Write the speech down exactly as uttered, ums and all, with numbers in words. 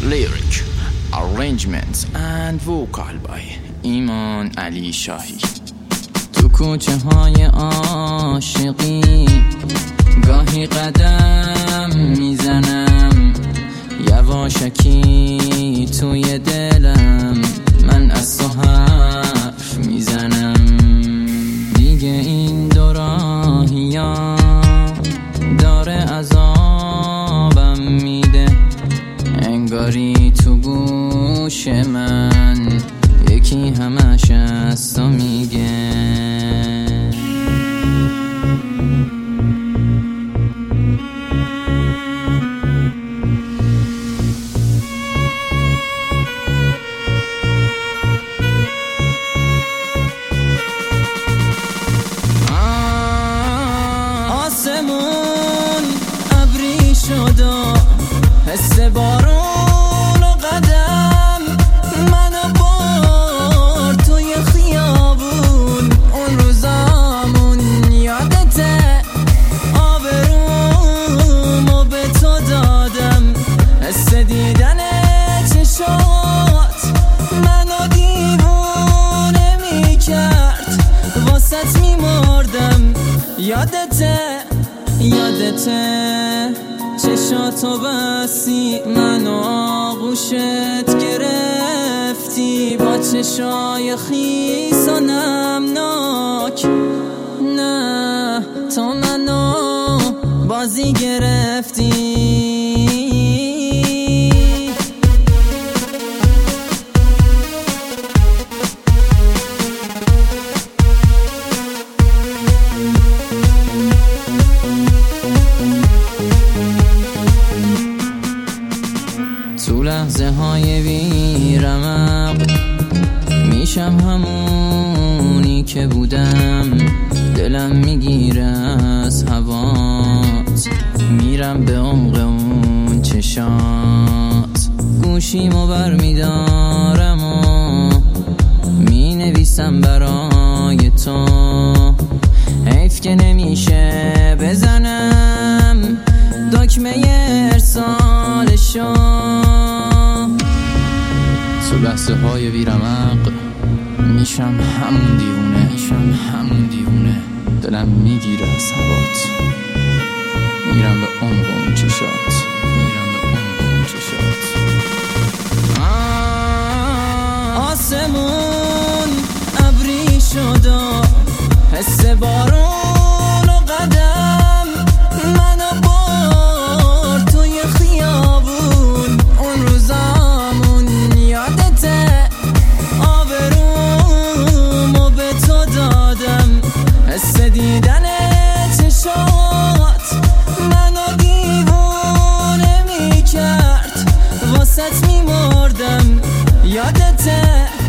Lyric, arrangements and vocal by ایمان علی شاهی. تو کوچه های عاشقی گاهی قدم میزنم، یواشکی توی دلم من از تو حرف میزنم. دیگه این دو راهیا داره عذابم میده، انگاری تو گوش من یکی همش از تو میگه. آسمون ابری شد و حس بارون و قدم منو بار توی خیابون. اون روزامون یادته، آبرومو به تو دادم، حس دیدن چشات منو دیوونه میکرد، واسط میمردم. یادته یادته چشاتو بستی منو آغوشت گرفتی، با چشای خیس و نمناک. نه تو منو بازی گرفتی. تو لحظه های بیرمق میشم همونی که بودم، دلم میگیره از هوات، میرم به عمق اون چشات، گوشیمو بر میدارم و مینویسم برای تو. حیف که نمیشه بزنم دکمه ارسالشو. تو لحظه های بیرمق میشم همون دیوونه، میشم همون دیوونه، دلم میگیره از هوات، میرم به عمق اون چشات، میرم به عمق اون چشات. آسمون ابری شد و حس بارون و قدم منو بار توی خیابون. اون روزامون یادته، آبرومو به تو دادم، حس دیدن چشات منو دیوونه میکرد، واسط میمردم. یادته